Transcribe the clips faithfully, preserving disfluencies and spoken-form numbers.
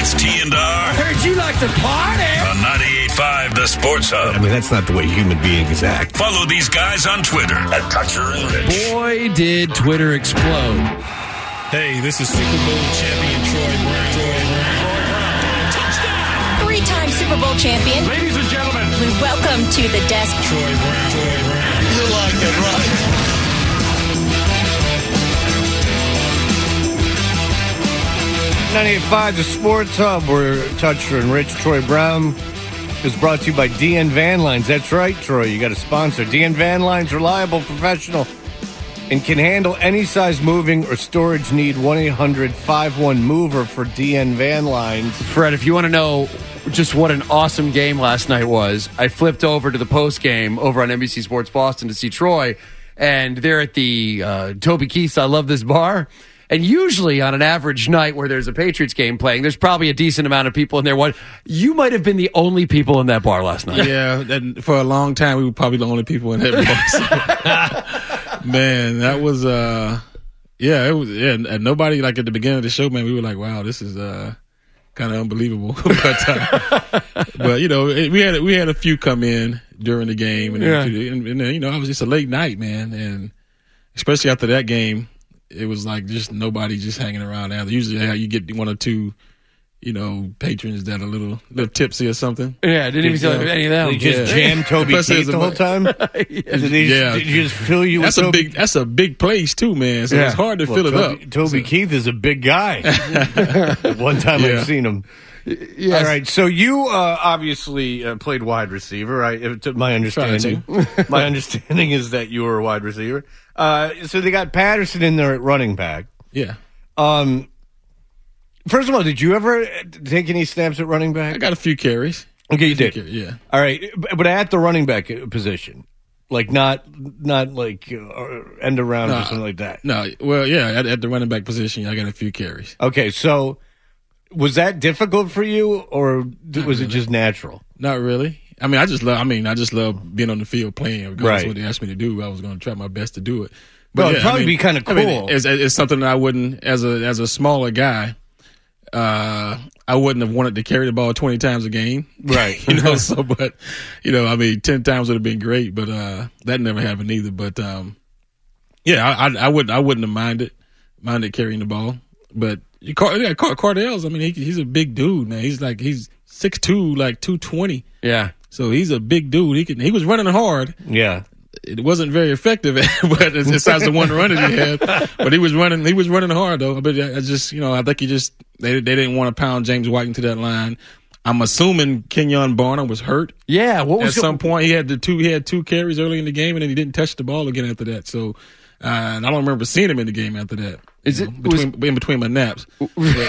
It's T and R. Heard you like to party. On ninety-eight point five, The Sports Hub. I mean, that's not the way human beings act. Follow these guys on Twitter at Toucher and Rich. Boy, did Twitter explode. Hey, this is Super Bowl champion Troy Brown. Troy Brown. Touchdown! Three-time Super Bowl champion. Ladies and gentlemen. Welcome to the desk. Troy Brown. Troy Brown. You like it, right? ninety-eight point five, The Sports Hub, where Toucher and Rich. Troy Brown is brought to you by D N Van Lines. That's right, Troy, you got a sponsor. D N Van Lines, reliable, professional, and can handle any size moving or storage need. one eight hundred five one mover for D N Van Lines. Fred, if you want to know just what an awesome game last night was, I flipped over to the post game over on N B C Sports Boston to see Troy, and they're at the uh, Toby Keith's I Love This Bar. And usually on an average night where there's a Patriots game playing, there's probably a decent amount of people in there. What you might have been the only people in that bar last night. Yeah, and for a long time we were probably the only people in that bar. So, man, that was uh, yeah, it was yeah. And nobody, like at the beginning of the show, man, we were like, wow, this is uh, kind of unbelievable. but uh, but you know, it, we had we had a few come in during the game, and, yeah. and, and you know, it was just a late night, man, and especially after that game. It was like just nobody just hanging around now. Usually how you get one or two, you know, patrons that are a little little tipsy or something. Yeah, didn't even tell any of them. They just yeah. jam Toby Keith the whole time? yeah. Did they just, yeah. did you just fill you that's with a Toby? big that's a big place too, man. So yeah. it's hard to well, fill Toby, it up. Toby so. Keith is a big guy. One time Yeah. I've seen him. Yes. All right, so you uh, obviously uh, played wide receiver. Right? If, to my understanding, my understanding is that you were a wide receiver. Uh, so they got Patterson in there at running back. Yeah. Um. First of all, did you ever take any snaps at running back? I got a few carries. Okay, you did. Carries, yeah. All right, but at the running back position, like not not like uh, end around No, or something like that. No, well, yeah, at, at the running back position, I got a few carries. Okay, so was that difficult for you, or Not was it really. just natural? Not really. I mean, I just love. I mean, I just love being on the field playing. Regardless Right. of what they asked me to do, I was going to try my best to do it. Well, it'd yeah, probably I mean, be kinda I mean, cool. it's, it's something that I wouldn't, as a as a smaller guy, uh, I wouldn't have wanted to carry the ball twenty times a game, Right. you know. So, but you know, I mean, ten times would have been great, but uh, that never happened either. But um, yeah, I, I, I wouldn't I wouldn't have minded minded carrying the ball. But you Car- yeah, Car- Cardell's, I mean, he, he's a big dude, man. He's like he's six two, like two twenty. Yeah. So he's a big dude. He can. He was running hard. Yeah. It wasn't very effective, but besides the one run that he had, but he was running. He was running hard though. But I just, you know, I think he just they they didn't want to pound James White into that line. I'm assuming Kenyon Barner was hurt. Yeah. What At was some point, he had the two. He had two carries early in the game, and then he didn't touch the ball again after that. So, uh, and I don't remember seeing him in the game after that. Is you it- know, between was- in between my naps? but,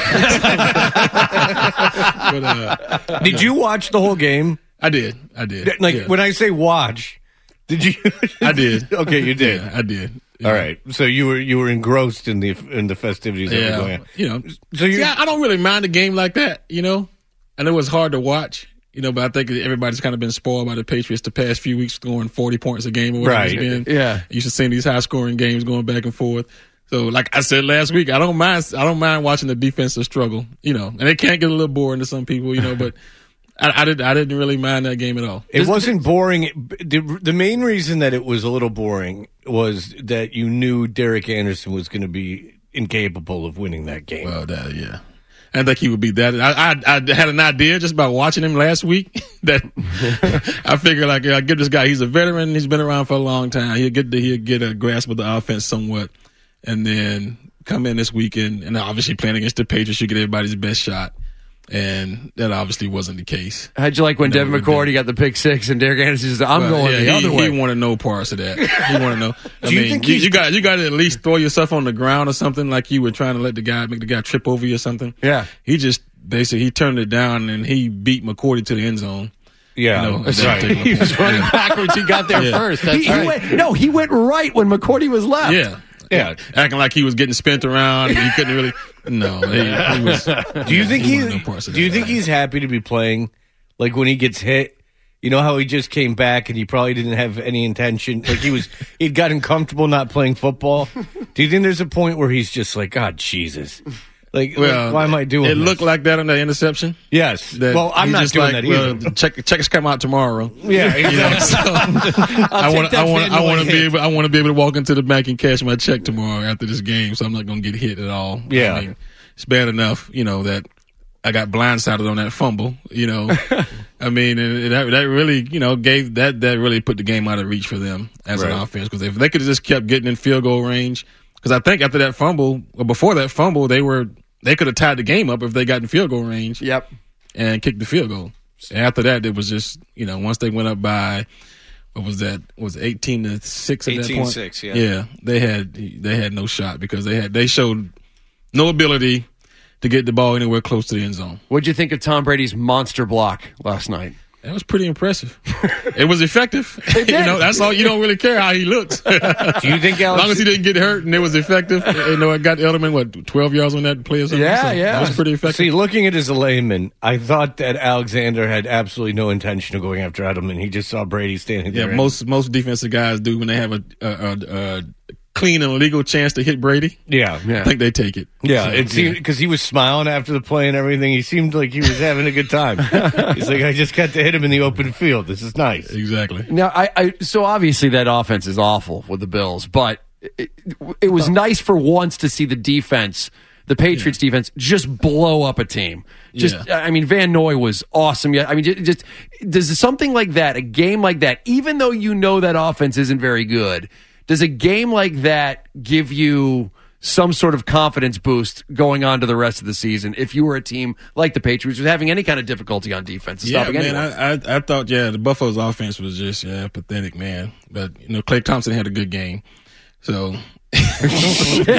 uh, Did you watch the whole game? I did. I did. Like yeah. when I say watch, did you? I did. Okay, you did. Yeah, I did. Yeah. All right. So you were you were engrossed in the in the festivities that were Yeah, going on. you know. So you- See, I, I don't really mind a game like that, you know. I know it's hard to watch, you know, but I think everybody's kind of been spoiled by the Patriots the past few weeks, scoring forty points a game or whatever Right. it's been. Yeah. You should see these high scoring games going back and forth. So, like I said last week, I don't mind. I don't mind watching the defensive struggle, you know, and it can get a little boring to some people, you know, but. I, I didn't. I didn't really mind that game at all. It wasn't boring. The, the main reason that it was a little boring was that you knew Derek Anderson was going to be incapable of winning that game. Well, that, yeah. I didn't think he would be that. I, I, I had an idea just by watching him last week that I figured, like, I give this guy. He's a veteran. He's been around for a long time. He'll get the, he'll get a grasp of the offense somewhat, and then come in this weekend and obviously playing against the Patriots, you get everybody's best shot. And that obviously wasn't the case. How'd you like when No, Devin it McCourty didn't. got the pick six and Derek Anderson said, I'm But, going yeah, the he, other way? He wanted no parts of that. He wanted no. I Do you mean, think you, he's- you got you got to at least throw yourself on the ground or something, like you were trying to let the guy make the guy trip over you or something. Yeah. He just basically he turned it down and he beat McCourty to the end zone. Yeah, You know, that's that right. particular He was point. running Yeah. backwards. He got there Yeah. first. That's he, he right. went, no, he went right when McCourty was left. Yeah. Yeah. Acting like he was getting spent around and he couldn't really. No. He, he was, Do you think he he? wanted no parts of do you that. think he's happy to be playing? Like when he gets hit, you know how he just came back and he probably didn't have any intention. Like he was, he'd gotten comfortable not playing football. Do you think there's a point where he's just like, God, Jesus, Like, Well, like, why am I doing it? this? Looked like that on that interception. Yes. That Well, I'm he's not just doing like, that either. well, check, checks come out tomorrow. Yeah, You know, exactly. so I want, that I want, Van I Noy want to be hit. able, I want to be able to walk into the bank and cash my check tomorrow after this game. So I'm not going to get hit at all. Yeah. I mean, it's bad enough, you know, that I got blindsided on that fumble. You know, I mean, and that that really, you know, gave that that really put the game out of reach for them as Right. an offense, because if they could have just kept getting in field goal range, because I think after that fumble, or before that fumble, they were they could have tied the game up if they got in field goal range. Yep. And kicked the field goal. After that, it was just, you know, once they went up by, what was that? Was it eighteen to six at that eighteen point? six, yeah. Yeah, they had they had no shot because they had they showed no ability to get the ball anywhere close to the end zone. What'd you think of Tom Brady's monster block last night? That was pretty impressive. It was effective. did. You know, that's all. You don't really care how he looks. Do you think As Alex? long as he didn't get hurt and it was effective. You know, it got Edelman, what, twelve yards on that play or something? Yeah, So yeah. That was pretty effective. See, looking at it as a layman, I thought that Alexander had absolutely no intention of going after Edelman. He just saw Brady standing Yeah, there. most most defensive guys do when they have a, a, a, a clean and legal chance to hit Brady. Yeah, Yeah. I think they take it. Yeah, So, it seemed because he was smiling after the play and everything. He seemed like he was having a good time. He's like, I just got to hit him in the open field. This is nice. exactly. Now, I, I so obviously that offense is awful with the Bills, but it, it was nice for once to see the defense, the Patriots defense, just blow up a team. Just, Yeah. I mean, Van Noy was awesome. Yeah, I mean, ju- just does something like that, a game like that, even though you know that offense isn't very good, does a game like that give you some sort of confidence boost going on to the rest of the season if you were a team like the Patriots who's having any kind of difficulty on defense? Yeah, stopping man. anyone? I, I I thought yeah, the Buffalo's offense was just yeah pathetic, man. But you know, Klay Thompson had a good game, so. Yeah,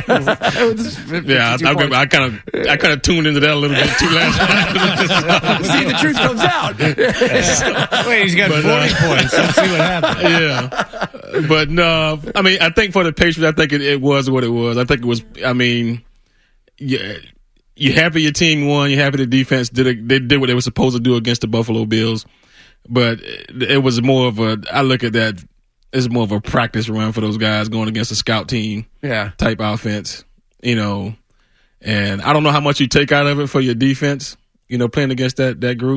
I, I, I kind of I kind of tuned into that a little bit too last night. See, the truth comes out. Wait, he's got But, forty uh, points. Let's see what happens. Yeah, but no, I mean, I think for the Patriots, I think it, it was what it was. I think it was. I mean, yeah, you happy your team won. You happy the defense did it, they did what they were supposed to do against the Buffalo Bills, but it, it was more of a. I look at that. It's more of a practice run for those guys going against a scout team Yeah. type offense, you know. And I don't know how much you take out of it for your defense, you know, playing against that that group.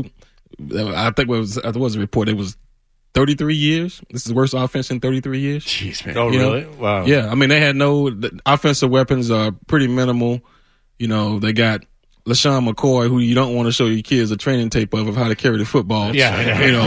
I think it was I think it was a report. It was thirty-three years. This is the worst offense in thirty-three years. Jeez, man. Oh, You know? really? Wow. Yeah, I mean they had no the offensive weapons are pretty minimal. You know, they got LaShawn McCoy, who you don't want to show your kids a training tape of of how to carry the football. Yeah. you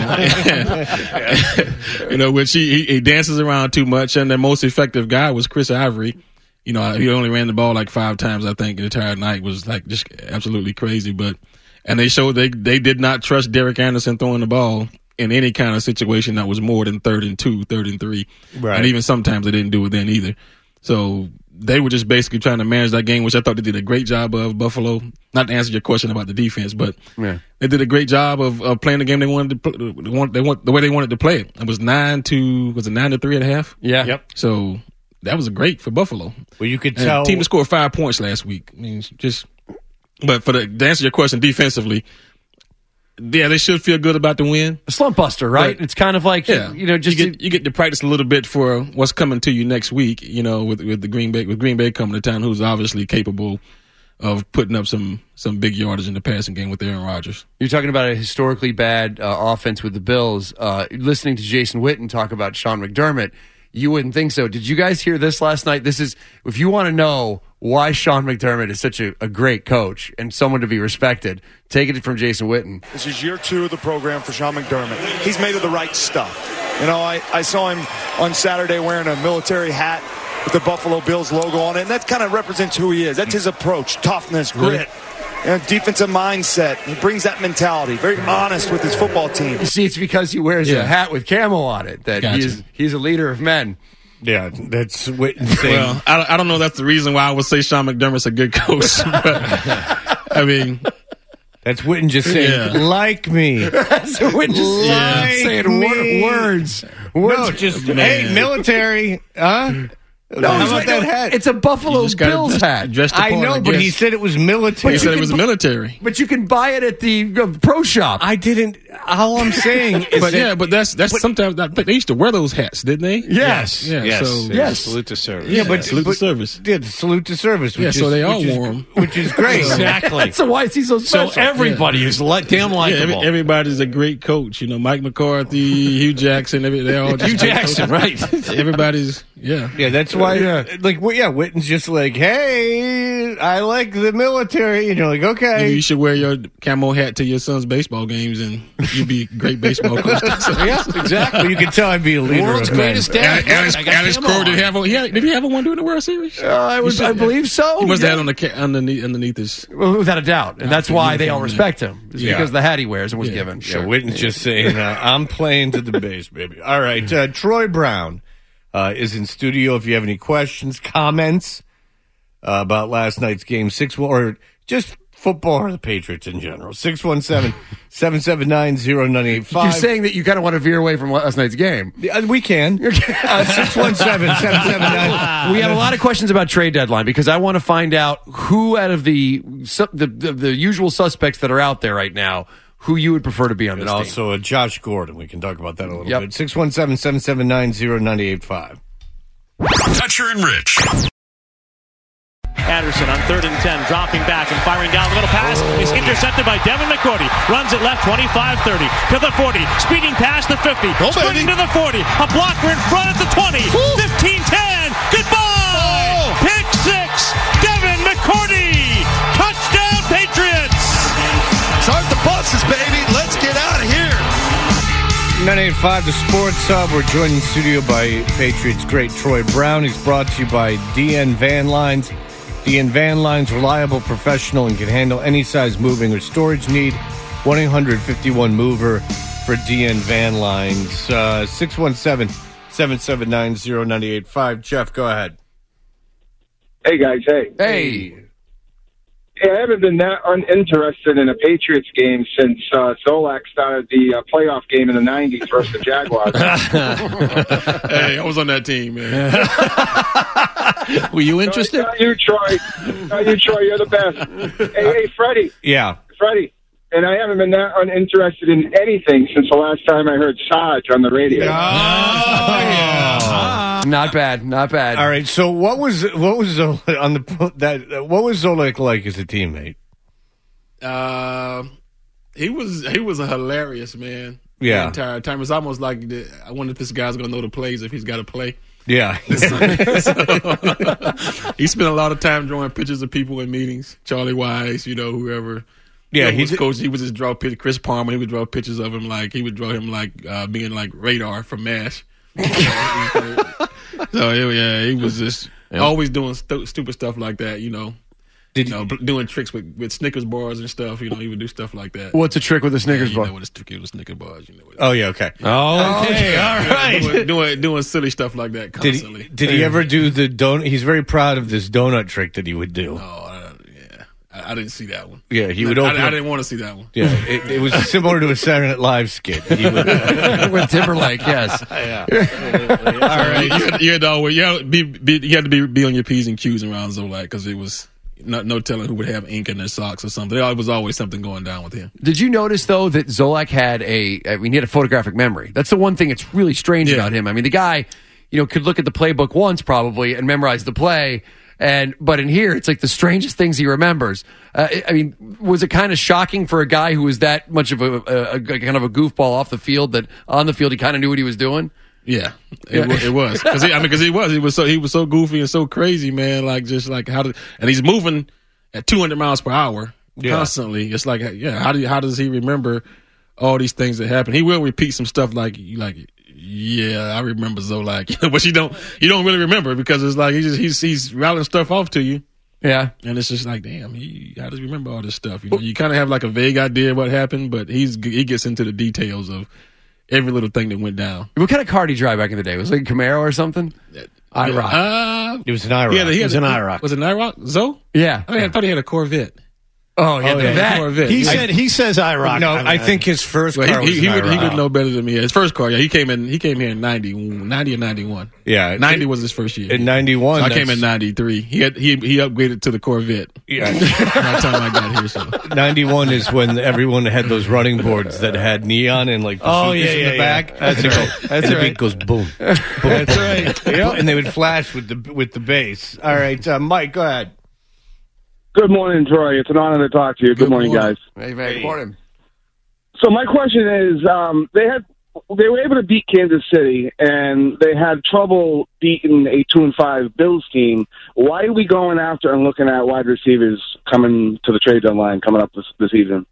know, you know, which he, he he dances around too much. And the most effective guy was Chris Ivory. You know, he only ran the ball like five times, I think, the entire night. It was like just absolutely crazy. But and they showed they they did not trust Derek Anderson throwing the ball in any kind of situation that was more than third and two, third and three, Right. and even sometimes they didn't do it then either. So they were just basically trying to manage that game, which I thought they did a great job of. Buffalo, not to answer your question about the defense, but Yeah. they did a great job of, of playing the game they wanted to play, they want, they want the way they wanted to play it. It was nine to was it nine to three and a half? Yeah. Yep. So that was great for Buffalo. Well, you could And tell. the team that scored five points last week. I mean, just but for the to answer your question defensively, yeah, they should feel good about the win. A slump buster, right? But- It's kind of like, Yeah, you know, just you get to- you get to practice a little bit for what's coming to you next week. You know, with with the Green Bay with Green Bay coming to town, who's obviously capable of putting up some some big yardage in the passing game with Aaron Rodgers. you're talking about a historically bad uh, offense with the Bills. Uh, listening to Jason Witten talk about Sean McDermott, you wouldn't think so. Did you guys hear this last night? This is, if you want to know why Sean McDermott is such a, a great coach and someone to be respected, take it from Jason Witten. This is year two of the program for Sean McDermott. He's made of the right stuff. You know, I, I saw him on Saturday wearing a military hat with the Buffalo Bills logo on it, and that kind of represents who he is. That's his approach, toughness, grit, you know, defensive mindset. He brings that mentality, very honest with his football team. You see, it's because he wears Yeah. a hat with camo on it that Gotcha. he's he's a leader of men. Yeah, that's Witten saying. Well, I, I don't know. That's the reason why I would say Sean McDermott's a good coach. But, I mean, That's Witten just saying, Yeah. like me. So we're just Like saying me. wor- words. Words. No, just, Man. hey, military. Huh? No, How he's about like, that no, hat? It's a Buffalo you just gotta Bills dress- hat. dress the I part, know, but guess. he said it was military. he said you it was can- military. But you can buy it at the uh, pro shop. I didn't. all I'm saying is But that, yeah, but that's that's sometimes that, but they used to wear those hats, didn't they? Yes. Yeah. yes, So, Yes. salute to service. Yeah, Yeah, but salute but, to service. Yeah, salute to service. Which Yeah, is, so they all which is- wore 'em. which is great. Exactly. So why is he so So special? everybody is li- damn Yeah, likable. every, everybody's a great coach. You know, Mike McCarthy, Hugh Jackson. Every, they're all just Hugh great Jackson, coaches. right? Everybody's yeah. Yeah, that's why. Uh, like, well, yeah, Witten's just like, hey, I like the military, and you're like, Maybe okay. you should wear your camo hat to your son's baseball games, and you'd be a great baseball coach. Yeah, exactly. You can tell I'd be a leader World's of men. greatest dad. Alex, I got Alex camo Cora did on. have a, he had, did he have a one during the World Series? Uh, I, would, should- I believe so. He must yeah. have had on the ca- underneath underneath his. Well, without a doubt, and that's Okay, why they all uniform, respect him. It's Yeah. because of the hat he wears and was Yeah. given. Yeah, Witten's just saying, uh, I'm playing to the base, baby. All right, uh, Troy Brown uh, is in studio. If you have any questions, comments uh, about last night's game, six or just football or the Patriots in general, six one seven, seven seven nine, zero nine eight five. You're saying that you kind of want to veer away from last night's game. Uh, we can. Uh, six one seven, seven seven nine. We have a lot of questions about trade deadline because I want to find out who out of the su- the, the, the usual suspects that are out there right now, who you would prefer to be on And this team. also uh, Josh Gordon. We can talk about that a little Yep. bit. six one seven, seven seven nine, zero nine eight five. Toucher and Rich. Patterson on third and ten, dropping back and firing down the middle pass is intercepted by Devin McCourty. Runs it left twenty-five thirty to the forty, speeding past the fifty, sprinting to the forty. A blocker in front at the twenty, fifteen ten. Goodbye! Pick six, Devin McCourty. Touchdown, Patriots! Start the buses, baby. Let's get out of here. nine eight five, the Sports Hub. We're joined in studio by Patriots great Troy Brown. He's brought to you by D N Van Lines. D N Van Lines, reliable, professional, and can handle any size moving or storage need. one eight hundred fifty-one mover for D N Van Lines. Uh, six one seven, seven seven nine, zero nine eight five. Jeff, go ahead. Hey, guys. Hey. Hey, Hey, I haven't been that uninterested in a Patriots game since uh, Zolak started the uh, playoff game in the nineties versus the Jaguars. Hey, I was on that team, man. Were you interested? Not you, Troy. Not you, Troy. You're the best. Hey, hey, Freddie. Yeah. Freddie. And I haven't been that uninterested in anything since the last time I heard Sarge on the radio. not bad, not bad. All right. So, what was what was Zolak on the that? What was Zolak like as a teammate? Uh, he was he was a hilarious man. Yeah. The entire time. It's almost like the, I wonder if this guy's gonna know the plays if he's got to play. Yeah. So, he spent a lot of time drawing pictures of people in meetings. Charlie Wise, you know, whoever. Yeah, he he was did- coach. He would just draw pictures. Chris Palmer. He would draw pictures of him like he would draw him like uh, being like Radar from MASH. So yeah, he was just always doing stu- stupid stuff like that. You know, Did you know, b- doing tricks with, with Snickers bars and stuff. You know, he would do stuff like that. What's a trick with the Snickers you bar? know what a trick with Snickers bars. You know what Oh yeah. Okay. Oh, okay. All Yeah, right. doing, doing doing silly stuff like that Did constantly. he, did he ever do the donut? He's very proud of this donut trick that he would do. Oh, uh, yeah, I, I didn't see that one. Yeah, he would I, open I, up- didn't want to see that one. Yeah, it, it was similar to a Saturday Night Live skit. He would, With Timberlake, yes. All right, you had, you had to always you had to be, be you had to be be on your p's and q's around Zolak because it was not no telling who would have ink in their socks or something. There was always something going down with him. Did you notice though that Zolak had a? I mean, he had a photographic memory. That's the one thing that's really strange Yeah. about him. I mean, the guy, you know, could look at the playbook once probably and memorize the play. And but in here, it's like the strangest things he remembers. Uh, I mean, was it kind of shocking for a guy who was that much of a, a, a kind of a goofball off the field that on the field he kind of knew what he was doing? Yeah, it, wa- it was because I mean because he was he was so he was so goofy and so crazy, man. Like just like how did and he's moving at two hundred miles per hour Yeah. constantly. It's like yeah, how do you, how does he remember all these things that happen? He will repeat some stuff like like yeah, I remember Zolak, but you don't you don't really remember because it's like he just he's he's rattling stuff off to you. Yeah. And it's just like, damn, he how does he remember all this stuff? You know, you kind of have like a vague idea of what happened, but he's he gets into the details of every little thing that went down. What kind of car did he drive back in the day? Was it like a Camaro or something? IROC. Uh, it was an IROC. he had, he It was had an a- IROC. Was it an IROC? Zoe? Yeah. I, mean, I thought he had a Corvette. Oh, yeah, Oh, the yeah. vet. Corvette. He Yeah. said he says IROC. No, I, mean, I think his first Well, car he, was he, he, an would, he IROC. would know better than me. His first car, yeah, he came in. He came here in ninety, ninety or ninety-one. Yeah, ninety was his first year. In ninety-one, so I that's- came in ninety-three. He had he he upgraded to the Corvette. Yeah. By the time I got here, so ninety-one is when everyone had those running boards that had neon and like Oh, bazookas yeah, in yeah, the yeah. back. That's And right. the- That's and the right. beat goes boom. boom. That's right. Yep. And they would flash with the with the bass. All right, uh, Mike, go ahead. Good morning, Troy. It's an honor to talk to you. Good, Good morning, morning. guys. Hey, man, good morning. So my question is, um, they had they were able to beat Kansas City, and they had trouble beating a two and five Bills team. Why are we going after and looking at wide receivers coming to the trade deadline coming up this, this season?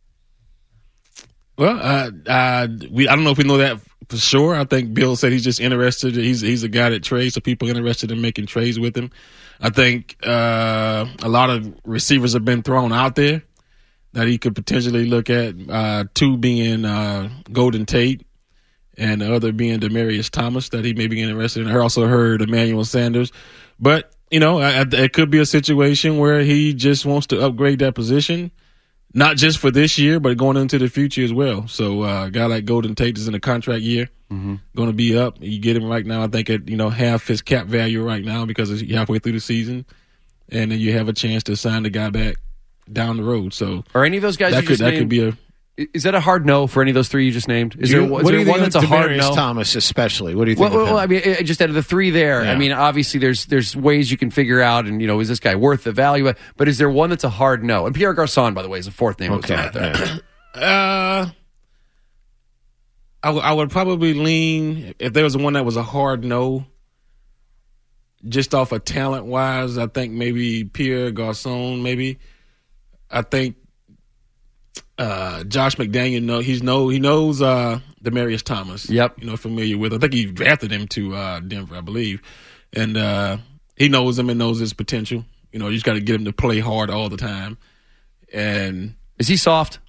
Well, uh, uh, we I don't know if we know that for sure. I think Bill said he's just interested. He's he's a guy that trades, so people are interested in making trades with him. I think uh, a lot of receivers have been thrown out there that he could potentially look at. Uh, two being uh, Golden Tate, and the other being Demaryius Thomas that he may be interested in. I also heard Emmanuel Sanders, but you know, I, I, it could be a situation where he just wants to upgrade that position. Not just for this year, but going into the future as well. So uh, a guy like Golden Tate is in a contract year, mm-hmm. going to be up. You get him right now, I think, at you know half his cap value right now because it's halfway through the season, and then you have a chance to sign the guy back down the road. So Are any of those guys that you could just that named, could be a. is that a hard no for any of those three you just named? Is you, there, is what there do you one think that's a of hard Demaryius no? Thomas, especially? What do you Well, think? of well, him? I mean, it- just out of the three there, Yeah. I mean, obviously there's there's ways you can figure out, and you know, is this guy worth the value? But is there one that's a hard no? And Pierre Garçon, by the way, is a fourth name. Okay. Out there. Uh, I, w- I would probably lean if there was one that was a hard no. Just off of talent wise, I think maybe Pierre Garçon. Maybe I think uh, Josh McDaniel. Know he's know he knows uh, Demaryius Thomas. Yep. you know familiar with. I think he drafted him to uh, Denver, I believe, and uh, he knows him and knows his potential. You know, you just got to get him to play hard all the time. And Is he soft?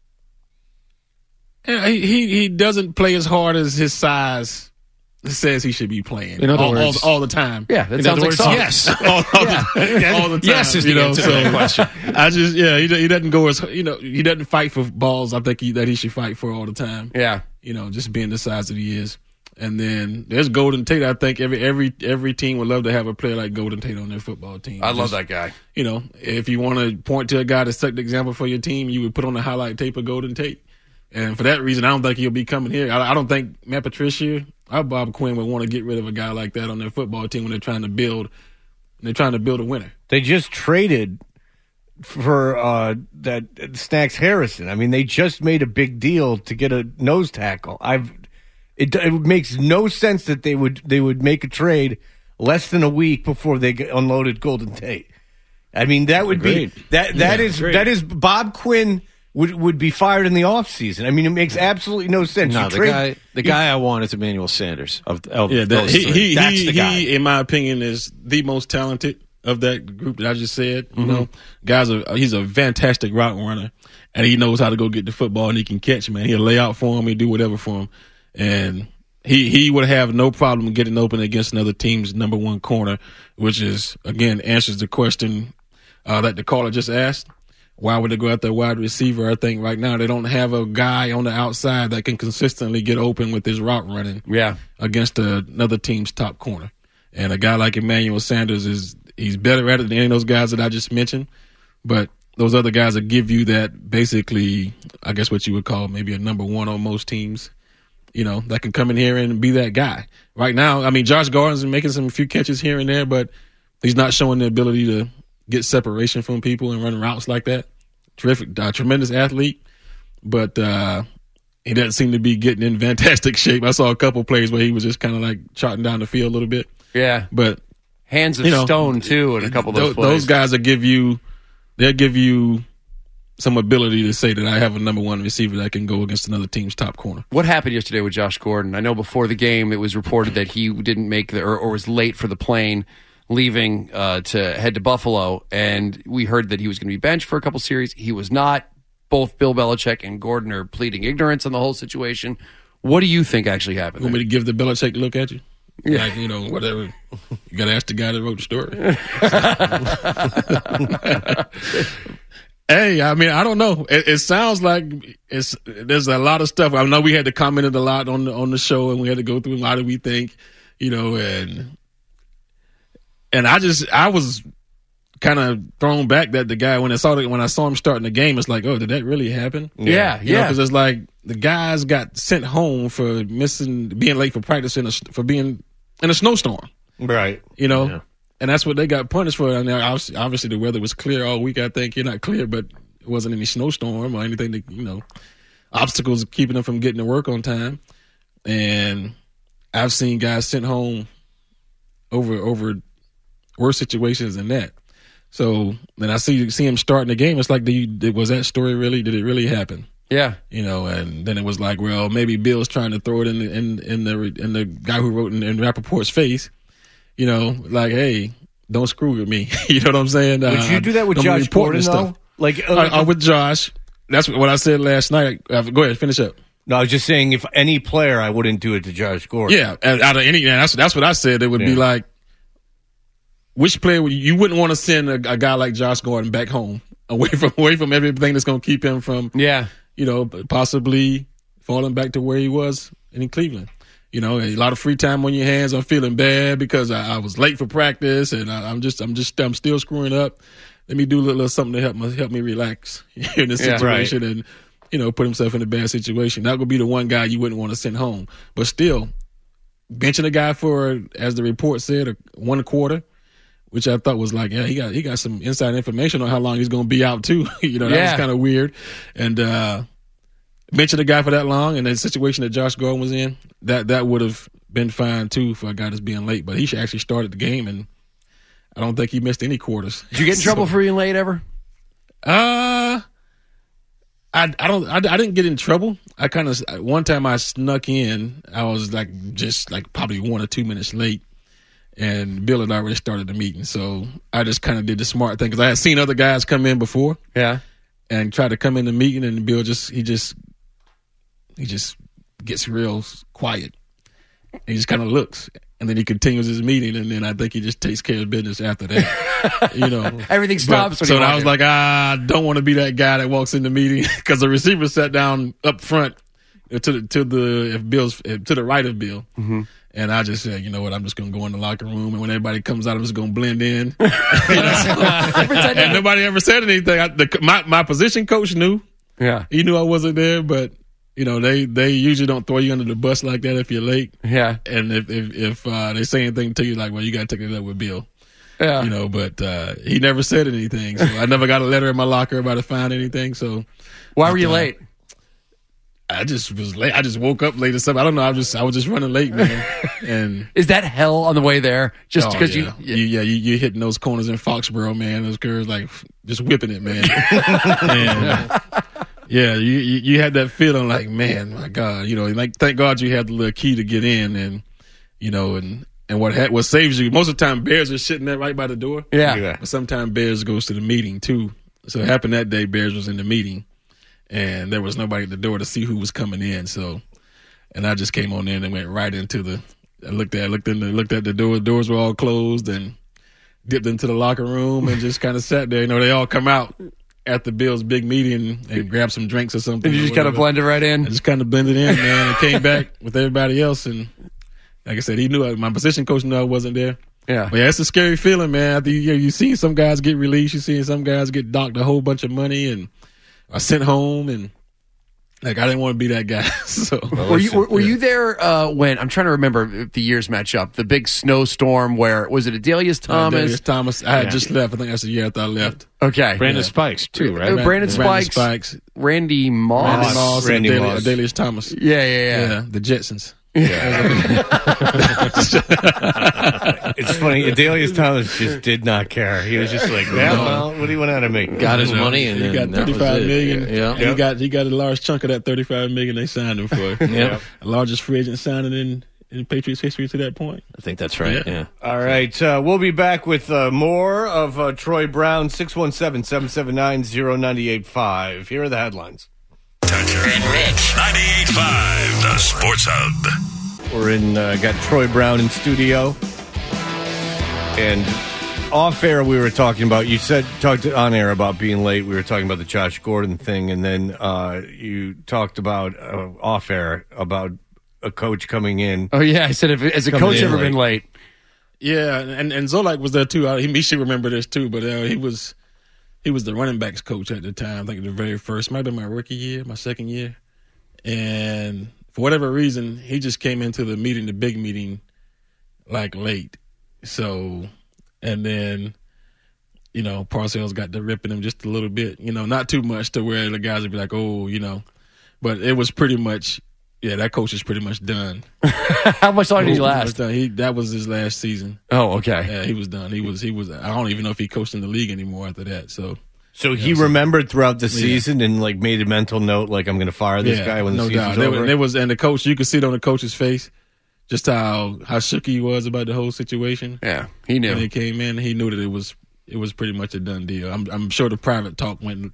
yeah, he, he he doesn't play as hard as his size says he should be playing. In other all, words- all, all the time. Yeah, that In sounds other like words, soft. yes. all, all, the, all the time. Yes is the you know, answer to so that question. I just yeah, he, he doesn't go as you know he doesn't fight for balls. I think he, that he should fight for all the time. Yeah. You know, just being the size that he is. And then there's Golden Tate. I think every every every team would love to have a player like Golden Tate on their football team. I love Just, that guy. You know, if you want to point to a guy to set the example for your team, you would put on the highlight tape of Golden Tate. And for that reason, I don't think he'll be coming here. I, I don't think Matt Patricia or Bob Quinn would want to get rid of a guy like that on their football team when they're trying to build. They're trying to build a winner. They just traded for uh, that Snacks Harrison. I mean, they just made a big deal to get a nose tackle. I've it, it makes no sense that they would they would make a trade less than a week before they get unloaded Golden Tate. I mean, that would Agreed. be that that Yeah, is agreed. that is Bob Quinn would would be fired in the offseason. I mean, it makes absolutely no sense. No, You the trade- guy, the you- guy I want is Emmanuel Sanders. Of, of Yeah, that, those he three. he That's he, the guy. he, in my opinion, is the most talented of that group that I just said. You know, guys, are, he's a fantastic route runner, and he knows how to go get the football, and he can catch. Man, he'll lay out for him, he do whatever for him, and he he would have no problem getting open against another team's number one corner, which is again answers the question uh, that the caller just asked. Why would they go after a wide receiver? I think right now they don't have a guy on the outside that can consistently get open with his route running. Yeah. Against a, another team's top corner. And a guy like Emmanuel Sanders is he's better at it than any of those guys that I just mentioned. But those other guys that give you that basically, I guess what you would call maybe a number one on most teams, you know, that can come in here and be that guy. Right now, I mean, Josh Gordon's making some few catches here and there, but he's not showing the ability to get separation from people and run routes like that. Terrific, uh, tremendous athlete, but uh, he doesn't seem to be getting in fantastic shape. I saw a couple plays where he was just kind of like trotting down the field a little bit. Yeah. But Hands of you know, stone, too, in a couple of those those, plays. those guys will give you, they'll give you some ability to say that I have a number one receiver that can go against another team's top corner. What happened yesterday with Josh Gordon? I know before the game it was reported that he didn't make the or, or was late for the plane leaving uh, to head to Buffalo, and we heard that he was going to be benched for a couple series. He was not. Both Bill Belichick and Gordon are pleading ignorance on the whole situation. What do you think actually happened? You want me there? to give the Belichick look at you? Yeah. Like, you know, whatever. You got to ask the guy that wrote the story. Hey, I mean, I don't know. It, it sounds like it's there's a lot of stuff. I know we had to comment it a lot on the on the show, and we had to go through a lot of we think, you know, and and I just I was kind of thrown back that the guy when I saw the, when I saw him starting the game, it's like, oh, did that really happen? Yeah, you yeah. Because it's like the guys got sent home for missing, being late for practice in a, for being in a snowstorm, right? You know. Yeah. And that's what they got punished for. I mean, obviously, obviously, the weather was clear all week. I think you're not clear, but it wasn't any snowstorm or anything that, you know, obstacles keeping them from getting to work on time. And I've seen guys sent home over over worse situations than that. So then I see see him starting the game. It's like, do you, was that story really? Did it really happen? Yeah, you know. And then it was like, well, maybe Bill's trying to throw it in the in, in the in the guy who wrote in, in Rappaport's face. You know, like, hey, don't screw with me. You know what I'm saying? Would uh, you do that with Josh Gordon, though? Like, uh, uh, with Josh, that's what I said last night. Uh, go ahead, finish up. No, I was just saying, if any player, I wouldn't do it to Josh Gordon. Yeah, out of any, yeah, that's that's what I said. It would yeah. be like, which player would you, you wouldn't want to send a, a guy like Josh Gordon back home, away from away from everything that's going to keep him from, yeah, you know, possibly falling back to where he was in Cleveland. You know, a lot of free time on your hands. I'm feeling bad because I, I was late for practice, and I, I'm just, I'm just, I'm still screwing up. Let me do a little, little something to help me, help me relax in this yeah, situation, right. and you know, put himself in a bad situation. That would be the one guy you wouldn't want to send home. But still, benching a guy for, as the report said, a one quarter, which I thought was like, yeah, he got, he got some inside information on how long he's going to be out too. You know, that yeah. was kind of weird, and. uh Mention a guy for that long, and the situation that Josh Gordon was in, that that would have been fine too for a guy that's being late. But he actually started the game, and I don't think he missed any quarters. Did you get in so, trouble for being late ever? Uh, I I don't I, I didn't get in trouble. I kind of one time I snuck in. I was like just like probably one or two minutes late, and Bill had already started the meeting, so I just kind of did the smart thing because I had seen other guys come in before, yeah, and try to come in the meeting, and Bill just he just. He just gets real quiet. He just kind of looks, and then he continues his meeting, and then I think he just takes care of business after that. You know, everything stops. But, so I was in. like, I don't want to be that guy that walks in the meeting because the receiver sat down up front to the to the if Bill's to the right of Bill, mm-hmm. and I just said, you know what, I'm just gonna go in the locker room, and when everybody comes out, I'm just gonna blend in. You know? And nobody ever said anything. I, the, my my position coach knew. Yeah, he knew I wasn't there, but. You know, they, they usually don't throw you under the bus like that if you're late. Yeah. And if if, if uh, they say anything to you, like, well, you got to take it up with Bill. Yeah. You know, but uh, he never said anything. So I never got a letter in my locker about to find anything. So why but, were you uh, late? I just was late. I just woke up late or something. I don't know. I was just I was just running late, man. And is that hell on the way there? Just because oh, yeah. you, you, yeah, you you hitting those corners in Foxborough, man. Those girls like just whipping it, man. And, yeah, you, you you had that feeling like, man, my God, you know, like thank God you had the little key to get in, and you know, and and what ha- what saves you most of the time, Bears are sitting there right by the door. Yeah, yeah. But sometimes Bears goes to the meeting too. So it happened that day. Bears was in the meeting, and there was nobody at the door to see who was coming in. So, and I just came on in and went right into the. I looked at looked in the, looked at the door. Doors were all closed, and dipped into the locker room and just kind of sat there. You know, they all come out at the Bills' big meeting and grab some drinks or something. And you just kind of blended right in? I just kind of blended in, man. And came back with everybody else. And like I said, he knew I, my position coach knew I wasn't there. Yeah. But yeah, it's a scary feeling, man. I think you, you see some guys get released. You see some guys get docked a whole bunch of money and are sent home. And like, I didn't want to be that guy. So well, were you were, were you there uh, when I'm trying to remember if the years match up? The big snowstorm where was it Adelius Thomas? Uh, Adelius Thomas. I had yeah. just left. I think that's the year after I left. Okay. Brandon yeah. Spikes too, right? Uh, Brandon Spikes, Spikes, Randy Moss, Randy Moss, Randy and Moss. Adelius Thomas. Yeah, yeah, yeah. yeah the Jetsons. Yeah. It's funny. Adelius Thomas just did not care. He was just like, yeah, well, what do you want out of me? Got his money, and he then got thirty-five million. Yeah, and he got he got a large chunk of that thirty-five million they signed him for. Yeah, largest free agent signing in in Patriots history to that point. I think that's right. Yeah. yeah. All right, uh, we'll be back with uh, more of uh, Troy Brown. six one seven, seven seven nine, zero nine eight five. Here are the headlines. Toucher and Rich. ninety-eight point five, the Sports Hub. We're in, uh, got Troy Brown in studio. And off air we were talking about, you said, talked on air about being late. We were talking about the Josh Gordon thing, and then uh, you talked about uh, off air about a coach coming in. Oh, yeah. I said, if, has a coach ever late. been late? Yeah, and, and Zolak was there too. He, he should remember this too, but uh, he was he was the running backs coach at the time, I think the very first. Might have been my rookie year, my second year. And for whatever reason, he just came into the meeting, the big meeting, like late. So, and then, you know, Parcells got to ripping him just a little bit, you know, not too much to where the guys would be like, oh, you know. But it was pretty much, yeah, that coach is pretty much done. How much longer did he last? He, that was his last season. Oh, okay. Yeah, he was done. He was, he was, I don't even know if he coached in the league anymore after that. So, so he know, remembered throughout the season yeah. and like made a mental note, like, I'm going to fire this yeah, guy when the no season's doubt. over. There, there was, and the coach, you could see it on the coach's face. Just how, how shook he was about the whole situation. Yeah, he knew. When he came in, he knew that it was it was pretty much a done deal. I'm I'm sure the private talk went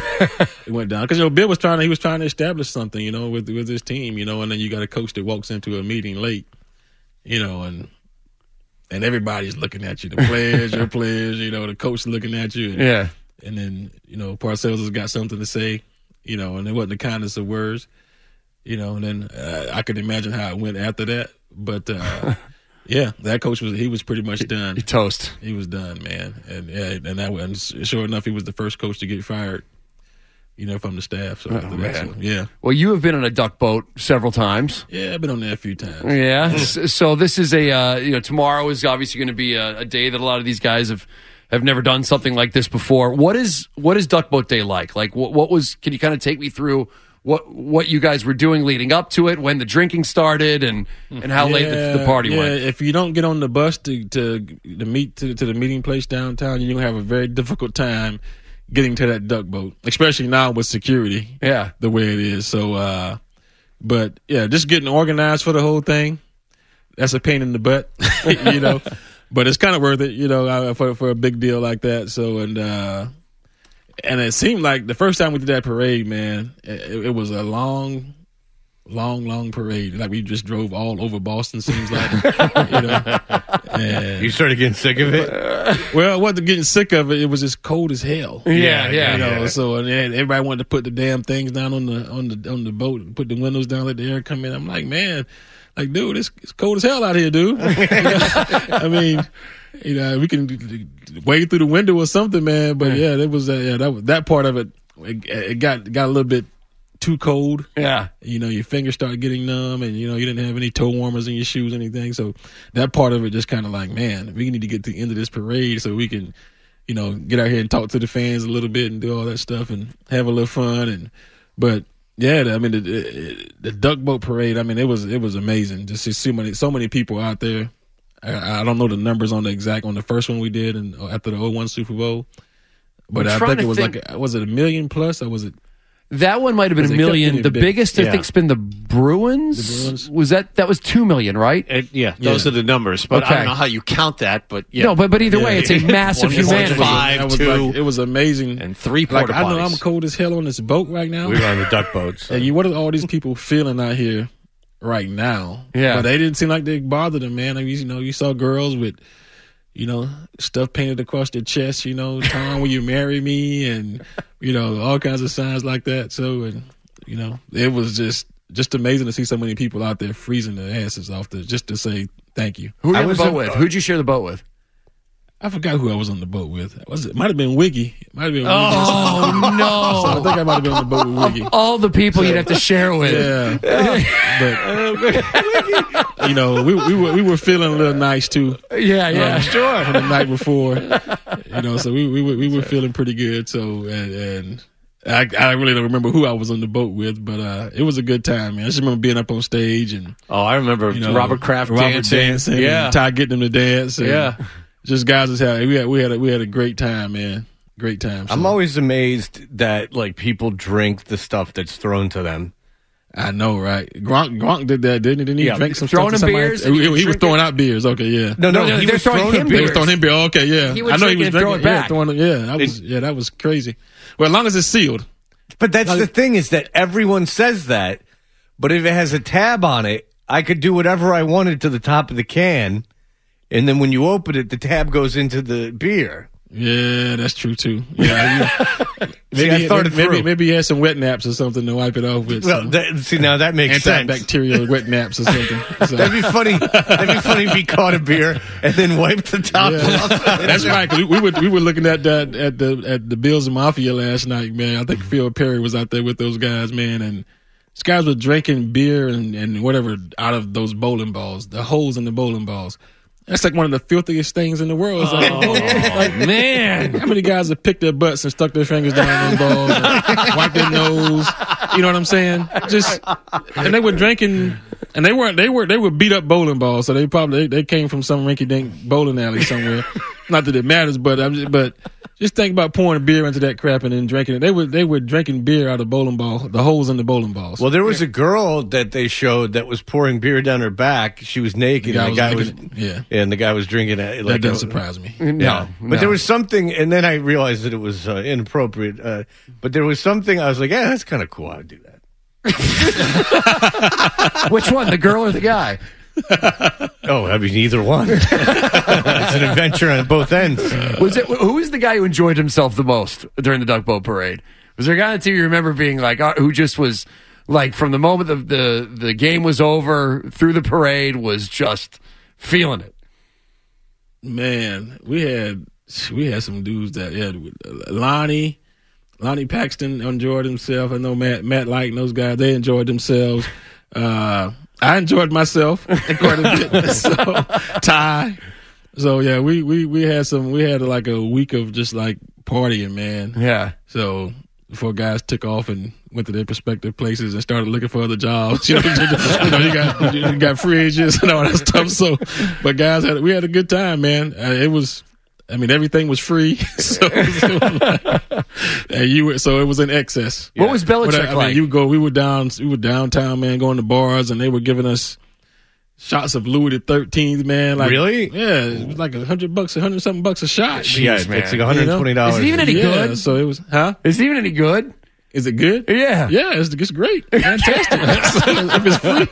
it went down because you know Bill was trying to he was trying to establish something, you know, with with his team, you know, and then you got a coach that walks into a meeting late, you know, and and everybody's looking at you, the players, your players, you know, the coach looking at you, and, yeah, and then you know Parcells has got something to say, you know, and it wasn't the kindest of words, you know, and then uh, I could imagine how it went after that. But uh, yeah, that coach was he was pretty much done. He toast. He was done, man. And yeah, and that and sure enough, he was the first coach to get fired, you know, from the staff. So, oh, after man. that, so yeah. Well, you have been on a duck boat several times. Yeah, I've been on there a few times. Yeah. So this is a uh, you know tomorrow is obviously going to be a, a day that a lot of these guys have have never done something like this before. What is what is Duck Boat Day like? Like what what was? Can you kind of take me through? What what you guys were doing leading up to it, when the drinking started, and, and how yeah, late the, the party yeah. went? If you don't get on the bus to to, to meet to, to the meeting place downtown, you're gonna have a very difficult time getting to that duck boat, especially now with security. Yeah, the way it is. So, uh, but yeah, just getting organized for the whole thing. That's a pain in the butt, you know. But it's kind of worth it, you know, for for a big deal like that. So and. uh And it seemed like the first time we did that parade, man, it, it was a long, long, long parade. Like we just drove all over Boston, seems like. you know? And, you started getting sick of it? Well, I wasn't getting sick of it. It was just cold as hell. Yeah, yeah. You know, yeah. So and everybody wanted to put the damn things down on the on the on the boat and put the windows down, let the air come in. I'm like, man, like, dude, it's, it's cold as hell out here, dude. You know? I mean. You know, we can wade through the window or something, man. But yeah, that was uh, yeah, that was, that part of it. It, it got got a little bit too cold. Yeah, you know, your fingers started getting numb, and you know, you didn't have any toe warmers in your shoes, or anything. So that part of it just kind of like, man, we need to get to the end of this parade so we can, you know, get out here and talk to the fans a little bit and do all that stuff and have a little fun. And but yeah, I mean, the, the, the duck boat parade. I mean, it was it was amazing. Just to see so many so many people out there. I, I don't know the numbers on the exact on the first one we did and after the oh one Super Bowl, but I think it was think, like was it a million plus or was it? That one might have been a million. The big. biggest yeah. I think's been the Bruins. The Bruins was that that was two million, right? It, yeah, those yeah. are the numbers. But okay. I don't know how you count that. But yeah. no, but but either yeah. way, it's a massive humanity. Five, was two, like, it was amazing, and three like, porta I know potties. I'm cold as hell on this boat right now. We were on the duck boats, so. And you, what are all these people feeling out here? Right now, yeah, but they didn't seem like they bothered them, man. I mean, you know, you saw girls with, you know, stuff painted across their chest, you know, Tom, will you marry me, and you know, all kinds of signs like that. So, and you know, it was just just amazing to see so many people out there freezing their asses off to just to say thank you. Who were you on the boat with? Who'd you share the boat with? I forgot who I was on the boat with. Was it? Might have been Wiggy. Might have been. Wiggy. Oh no! So I think I might have been on the boat with Wiggy. All the people so, you'd have to share with. Yeah, but you know, we we were we were feeling a little nice too. Yeah, yeah, um, sure. From the night before, you know, so we we were we were feeling pretty good. So and. and I, I really don't remember who I was on the boat with, but uh, it was a good time, man. I just remember being up on stage and oh, I remember you know, Robert Kraft Robert dancing, dancing yeah, and Ty getting them to dance, and yeah. Just guys was having we had we had a, we had a great time, man. Great time. So. I'm always amazed that like people drink the stuff that's thrown to them. I know, right? Gronk Gronk did that, didn't he? Didn't he yeah, drink some throwing stuff him beers? He, he, he was throwing it? out beers. Okay, yeah. No, no, no, no he was was throwing throwing him beers. He was throwing him beer. Okay, yeah. He would I know drink he was and throw drinking. it Yeah, back. throwing it, yeah, that was yeah, that was crazy. Well, as long as it's sealed. But that's the thing is that everyone says that, but if it has a tab on it, I could do whatever I wanted to the top of the can. and then when you open it, the tab goes into the beer. Yeah, that's true too. Yeah, you, see, maybe, I thought maybe, it maybe maybe he had some wet naps or something to wipe it off with. Well, that, see now that makes sense. Antibacterial wet naps or something. So. That'd be funny. That'd be funny if he caught a beer and then wiped the top yeah. off. That's right. Cause we, we were we were looking at that at the at the Bills and Mafia last night, man. I think Phil Perry was out there with those guys, man, and these guys were drinking beer and, and whatever out of those bowling balls, the holes in the bowling balls. That's like one of the filthiest things in the world. It's like, oh, like, man. How many guys have picked their butts and stuck their fingers down those balls and wiped their nose? You know what I'm saying? Just, and they were drinking, and they weren't, they were, they were beat up bowling balls. So they probably, they, they came from some rinky dink bowling alley somewhere. Not that it matters, but I'm just, but just think about pouring a beer into that crap and then drinking it. They were, they were drinking beer out of bowling ball, the holes in the bowling balls. Well, there was a girl that they showed that was pouring beer down her back. She was naked, the and the guy was, was yeah, and the guy was drinking it. Like that doesn't a, surprise me. No, no, but no. there was something, and then I realized that it was uh, inappropriate. Uh, but there was something I was like, yeah, that's kind of cool. I'd do that. Which one, the girl or the guy? Oh, I mean, either one. It's an adventure on both ends. Was it? Who was the guy who enjoyed himself the most during the Duck Boat Parade? Was there a guy on the team you remember being like, uh, who just was like, from the moment the, the the game was over through the parade, was just feeling it? Man, we had we had some dudes that yeah, Lonnie. Lonnie Paxton enjoyed himself. I know Matt Matt Light and those guys, they enjoyed themselves. Uh, I enjoyed myself quite a bit. So, Ty. So yeah, we, we, we had some, we had like a week of just like partying, man. Yeah. So before guys took off and went to their respective places and started looking for other jobs, you know, you, know, you got, you got free agents and all that stuff. So, but guys had, we had a good time, man. Uh, it was, I mean, everything was free. So, so, like, and you were, so it was in excess. What was Belichick but, I, I like? mean, you go, we were down, we were downtown, man, going to bars, and they were giving us shots of Louis the thirteenth, man. Like, really? Yeah, it was like a hundred bucks, a hundred something bucks a shot. Jeez, yeah, man. It's like one hundred and twenty dollars. Is it even any yeah, good? So it was, huh? Is it even any good? Is it good? Yeah. Yeah, it's, it's great. Fantastic. If it's free.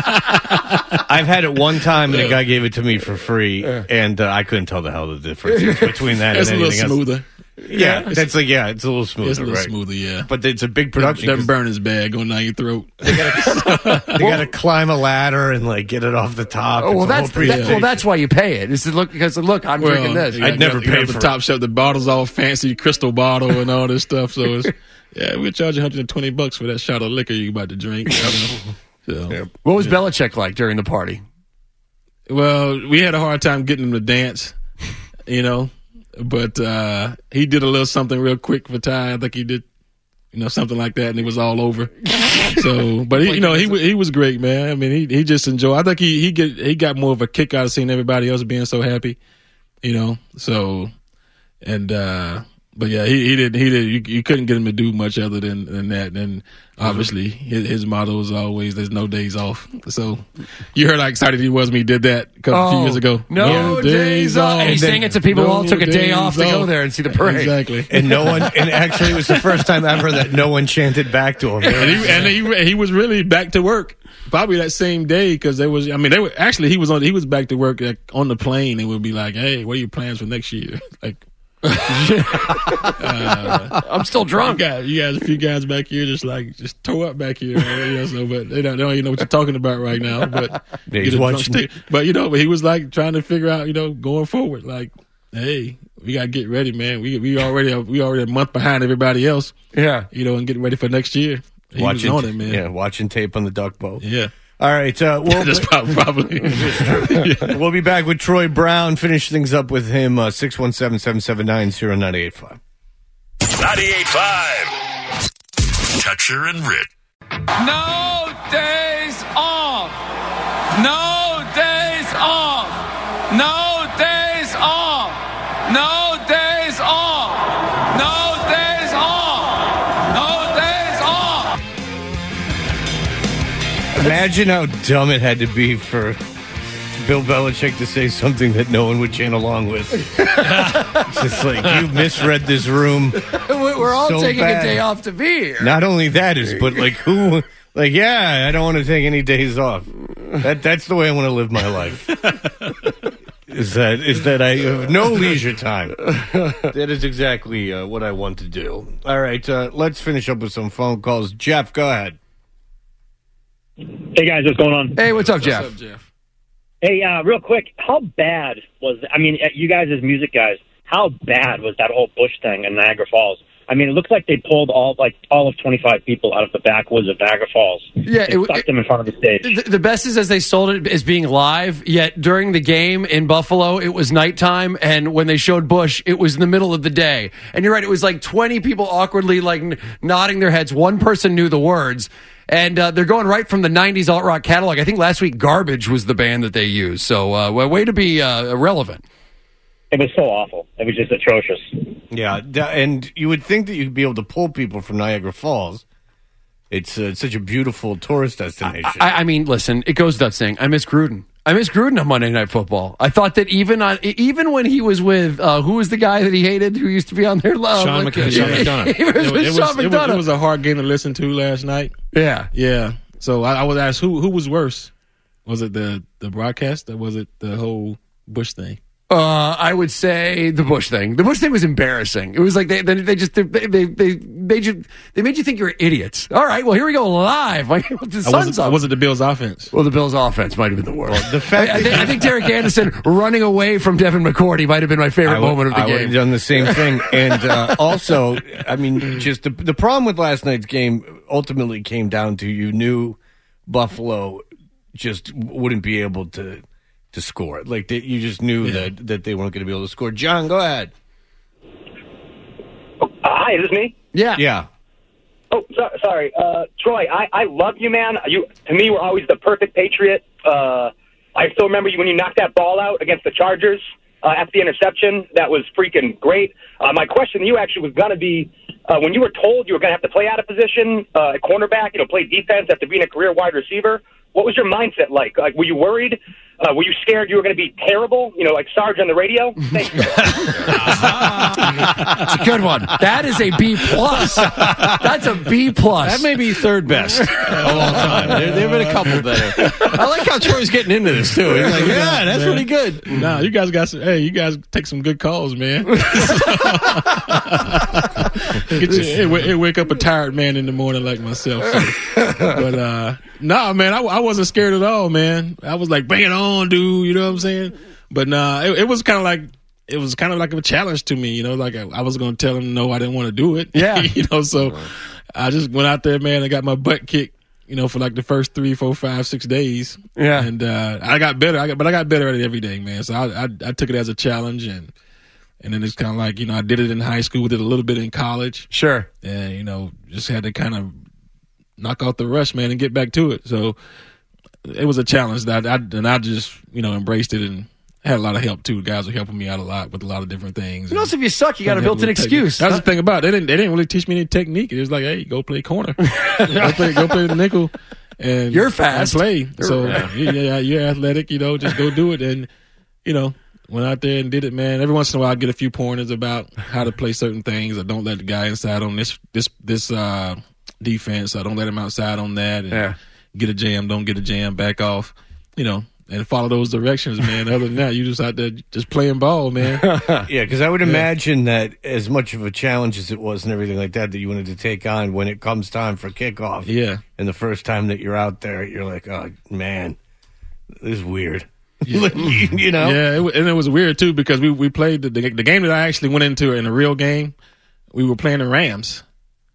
I've had it one time, and a guy gave it to me for free, and uh, I couldn't tell the hell the difference is between that it's and a anything little smoother. else. Yeah, yeah that's like, yeah, it's a little smoother. It's a little right? smoother, yeah. But it's a big production. That burn is bad going down your throat. They gotta, they gotta climb a ladder and like get it off the top. Oh, well, it's that's that, well, that's why you pay it. Is to look because look, I'm well, drinking this. I'd never pay the for top it. shelf. The bottle's all fancy, crystal bottle and all this stuff. So it's yeah, we charge one hundred twenty bucks for that shot of liquor you about to drink. You know? So, yeah. What was yeah. Belichick like during the party? Well, we had a hard time getting him to dance, you know. But uh, he did a little something real quick for Ty. I think he did, you know, something like that, and it was all over. So, but he, you know, he he was great, man. I mean, he he just enjoyed. I think he he get he got more of a kick out of seeing everybody else being so happy, you know. So, and uh, but yeah, he he did he did. You, you couldn't get him to do much other than than that. And obviously, his, his motto is always "There's no days off." So, you heard how excited he was when he did that a couple oh, few years ago. No, no days, days off. And he sang it to people no who all took a day off to off. go there and see the parade. Exactly. And no one. And actually, it was the first time ever that no one chanted back to him. And he, and he he was really back to work. Probably that same day because there was. I mean, they were actually he was on. He was back to work like, on the plane and would be like, "Hey, what are your plans for next year?" Like. uh, I'm still drunk. You guys, you guys, a few guys back here, just like just toe up back here. Right? You know, so, but they don't, they don't even know what you're talking about right now. But yeah, he's watching. But you know, but he was like trying to figure out, you know, going forward. Like, hey, we gotta get ready, man. We we already we already a month behind everybody else. Yeah, you know, and getting ready for next year. He watching, was on it, man. Yeah, watching tape on the duck boat. Yeah. All right, uh, we'll, that's probably. yeah. We'll be back with Troy Brown. Finish things up with him. Uh, six one seven, seven seven nine, zero nine eight five. ninety-eight point five. Toucher and Rich. No days off. No days off. No days off. No days off. No days off. No days off. Imagine how dumb it had to be for Bill Belichick to say something that no one would chant along with. It's just like, you misread this room. We're all so taking bad. a day off to be here. Not only that is, but like who, like, yeah, I don't want to take any days off. That That's the way I want to live my life. is that is that I have no leisure time. That is exactly uh, what I want to do. All right, uh, let's finish up with some phone calls. Jeff, go ahead. Hey, guys, what's going on? Hey, what's up, What's Jeff? up, Jeff? Hey, uh, real quick, how bad was, I mean, you guys as music guys, how bad was that whole Bush thing in Niagara Falls? I mean, it looks like they pulled all like all of twenty-five people out of the backwoods of Niagara Falls. Yeah, it, stuck them in front of the stage. The, the best is as they sold it as being live, yet during the game in Buffalo, it was nighttime, and when they showed Bush, it was in the middle of the day. And you're right, it was like twenty people awkwardly like n- nodding their heads. One person knew the words. And uh, they're going right from the nineties alt rock catalog. I think last week Garbage was the band that they used. So, uh, way to be uh, irrelevant. It was so awful. It was just atrocious. Yeah, and you would think that you'd be able to pull people from Niagara Falls. It's uh, such a beautiful tourist destination. I, I mean, listen, it goes without saying. I miss Gruden. I miss Gruden on Monday Night Football. I thought that even on even when he was with uh, who was the guy that he hated who used to be on there? Uh, Sean like, McDonough. Sean McDonough. It, was, it, was, it, was, it, was, it was a hard game to listen to last night. Yeah, yeah. So I, I was asked who who was worse. Was it the the broadcast or was it the whole Bush thing? Uh, I would say the Bush thing. The Bush thing was embarrassing. It was like they they, they just they, they they made you they made you think you were idiots. All right, well here we go live. Like the sun's was, it, up. was it the Bills' offense? Well, the Bills' offense might have been the worst. Well, the fact I, I, think, I think Derek Anderson running away from Devin McCourty might have been my favorite I would, moment of the I game. I would have done the same thing. And uh, also, I mean, just the, the problem with last night's game ultimately came down to you knew Buffalo just wouldn't be able to to score. Like they, you just knew yeah. that that they weren't going to be able to score. John, go ahead. Uh, hi, is this me? Yeah, yeah. Oh, so, sorry, uh, Troy. I, I love you, man. You to me were always the perfect Patriot. Uh, I still remember you when you knocked that ball out against the Chargers uh, after the interception. That was freaking great. Uh, my question to you actually was going to be uh, when you were told you were going to have to play out of position uh, at cornerback, you know, play defense after being a career wide receiver. What was your mindset like? Like, were you worried? Uh, were you scared you were going to be terrible? You know, like Sarge on the radio? Thanks. That's a good one. That is a B plus. That's a B plus. That may be third best of all time. There, there have been a couple better. I like how Troy's getting into this too. He's like, yeah, that's man. pretty good. Nah, you guys got some. Hey, you guys take some good calls, man. Get you, it, it wake up a tired man in the morning like myself. So. But uh, nah, man, I, I wasn't scared at all, man. I was like, bring it on, dude. You know what I'm saying? But nah, it, it was kind of like it was kind of like a challenge to me. You know, like I, I was going to tell him no, I didn't want to do it. Yeah, you know, so I just went out there, man. I got my butt kicked. You know, for like the first three, four, five, six days. Yeah, and uh, I got better. I got, but I got better at it every day, man. So I, I, I took it as a challenge, and and then it's kind of like, you know, I did it in high school, did a little bit in college. Sure, and you know, just had to kind of knock out the rush, man, and get back to it. So it was a challenge that I, and I just, you know, embraced it and had a lot of help too. Guys were helping me out a lot with a lot of different things. And also, if you suck, you got a built-in excuse. That's the thing about it. They didn't. They didn't really teach me any technique. It was like, hey, go play corner, go play, go play the nickel, and you're fast. And play. You're so right. yeah, you're athletic. You know, just go do it. And you know, went out there and did it, man. Every once in a while, I get a few pointers about how to play certain things. I don't let the guy inside on this this this uh, defense. I don't let him outside on that. And yeah. Get a jam. Don't get a jam. Back off. You know. And follow those directions, man. Other than that, you just out there just playing ball, man. Yeah, because I would imagine yeah. that as much of a challenge as it was and everything like that, that you wanted to take on when it comes time for kickoff. Yeah. And the first time that you're out there, you're like, oh, man, this is weird. Yeah. You know? Yeah, it, and it was weird, too, because we, we played the, the, the game that I actually went into in a real game, we were playing the Rams.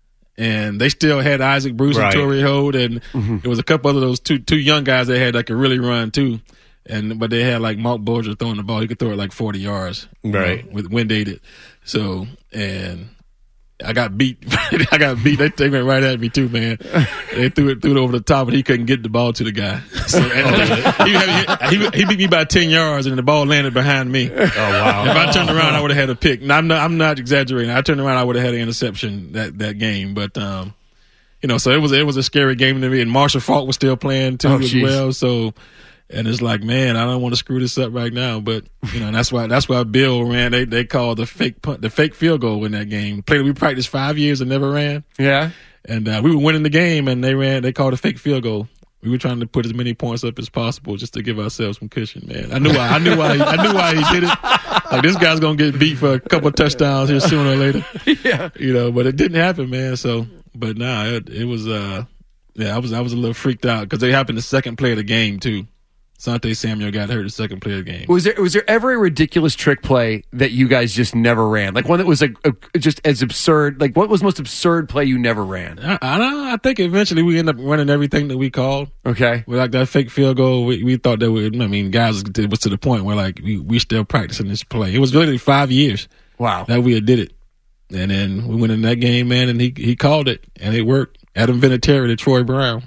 And they still had Isaac Bruce right. and Torrey Holt, and mm-hmm. there was a couple of those two two young guys they had that could really run too. And but they had like Mark Bulger throwing the ball; he could throw it like forty yards, right? Know, with wind aided. So and I got beat. I got beat. They, they went right at me too, man. They threw it threw it over the top, and he couldn't get the ball to the guy. So and he, had, he, he beat me by ten yards, and the ball landed behind me. Oh wow! If I turned around, I would have had a pick. And I'm not. I'm not exaggerating. I turned around, I would have had an interception that, that game. But um, you know, so it was it was a scary game to me. And Marshall Faulk was still playing too oh, as geez. well. So. And it's like, man, I don't want to screw this up right now, but you know, and that's why that's why Bill ran. They they called the fake punt, the fake field goal in that game. Played we practiced five years and never ran. Yeah, and uh, we were winning the game, and they ran. They called a fake field goal, We were trying to put as many points up as possible just to give ourselves some cushion, man. I knew why. I knew why. He, I knew why he did it. Like, this guy's gonna get beat for a couple of touchdowns here sooner or later. Yeah, you know. But it didn't happen, man. So, but nah, it, it was. Uh, yeah, I was. I was a little freaked out because they happened the second play of the game too. Sante Samuel got hurt the second play of the game. Was there was there ever a ridiculous trick play that you guys just never ran? Like one that was like a, just as absurd. Like what was the most absurd play you never ran? I, I don't know. I think eventually we ended up running everything that we called. Okay. With like that fake field goal, we, we thought that we. I mean, guys, it was to the point where like we we still practicing this play. It was literally five years. Wow. That we had did it, and then we went in that game, man, and he he called it, and it worked. Adam Vinatieri to Troy Brown.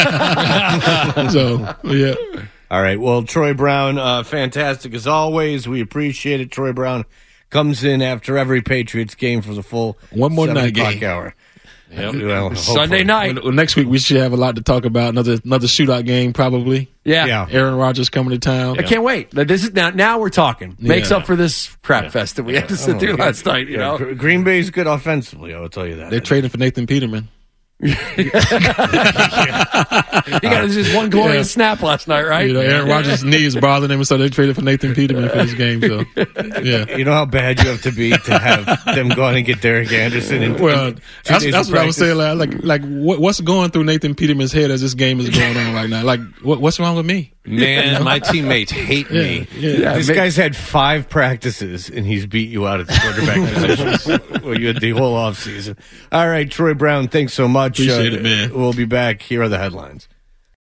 So yeah. All right. Well, Troy Brown, uh, fantastic as always. We appreciate it. Troy Brown comes in after every Patriots game for the full one more seven night o'clock game. hour. Yep. Well, Sunday night. Well, next week we should have a lot to talk about. Another another shootout game probably. Yeah. yeah. Aaron Rodgers coming to town. I can't wait. This is now. Now we're talking. Makes Yeah. up for this crap fest that we had to sit Oh, through yeah. last night. You Yeah, know, Gr- Green Bay's good offensively. I will tell you that. They're trading for Nathan Peterman. He got just one glorious snap last night, right? You know, Aaron Rodgers' knee is bothering him, so they traded for Nathan Peterman for this game. So, yeah. You know how bad you have to be to have them go on and get Derek Anderson. In, Well, in two that's, days that's of what I was practice? saying. Like, like, like what, what's going through Nathan Peterman's head as this game is going on right now? Like, what, what's wrong with me? Man, my teammates hate me. Yeah, yeah. This guy's had five practices, and he's beat you out at the quarterback positions. Well, you had the whole offseason. All right, Troy Brown, thanks so much. Appreciate Uh, it, man. We'll be back. Here are the headlines.